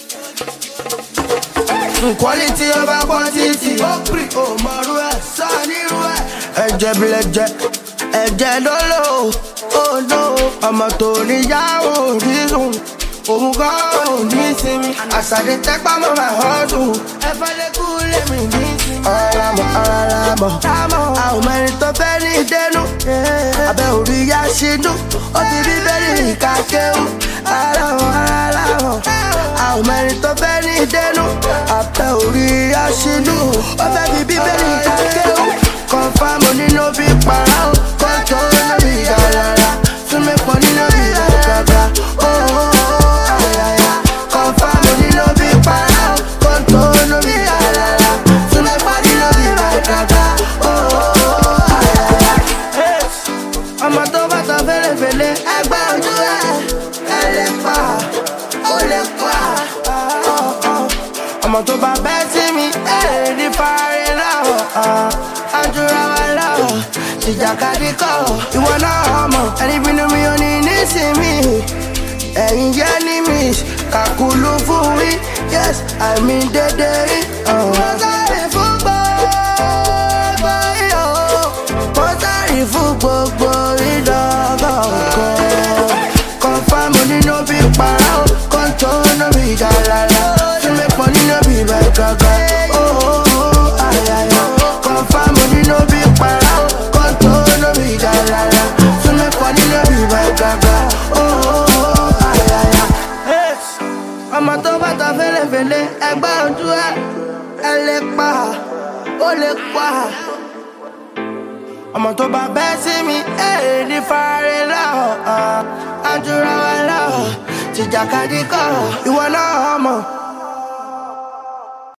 Quality over quantity. Oh, Marue, Sanirue. Ẹ̀jẹ̀ bilẹ̀jẹ̀, ẹ̀jẹ̀ lolo. Oh no, ọmọ tó níyàwó reason. Òun gan ò ní sinmi. Àṣàdé tẹ́pá mọ́ my hustle. Ẹ̀fọ́ lè kú lèmi ní sinmi. Ọ̀rọ̀ àwọn mẹ́rin tó fẹ́ ní ìdẹ́nu. Abẹ́ orí yá ṣínú. Ó ti rí bẹ́ẹ̀rì ìkàkéwù. Àwọn mẹ́rin tó fẹ́ ní ìdẹ́nu. Abẹ́ orí yá ṣínú. Ó fẹ́ fi bíbélì ìkàkéwù. Confirm nínú bí para o. Kọ́ńtò lórí ìyàrá. Súnmí pọ̀ nínú bí ìyàrá. Confirm nínú bí para o. Kọ́ńtò lórí ìyàrá. Súnmí pọ̀ nínú bí ìyàrá. Ọmọ tó bá tọ fẹ́lẹ́fẹ́lẹ́ ẹgbẹ́ ojú ẹ lè pa, ó lè pa. Ọmọ tó bá bẹ́ sí mi ẹ lè ní fàárẹ̀ láwọ̀. Àjùra wa láwọ̀, ìjàkadì kọ̀. Ìwọ náà ọmọ ẹni bínú mi ò ní nísìmí. Ẹ̀yin jẹ́ ní miss, kàkúlù fún mi. Yes, àmì dédé rí. Mo sáré fún gbogbo iyọ̀. Mo sáré fún gbogbo ìdọ́gọ̀ọ̀kan. Confirm nínú bí para o. Kọ́ńtò nínú bí ìjàlálà. Súnmí pọ̀ nínú bí ìbẹ̀ gàgà. Confirm nínú bí para o. Kọ́ńtò nínú bí ìjàlálà. Súnmí pọ̀ nínú bí ìbẹ̀ gàgà. Ọmọ tó bá ta fẹ́lẹ́fẹ́lẹ́ ẹgbẹ́ ojú ẹ lè pa, ó lè pa. Ọmọ tó bá bẹ́ sí mi ẹ lè ní fàárẹ̀ láwọ̀. Àjùra wa láwọ̀, tìjàkadì kọ̀. Ìwọ náà ọmọ.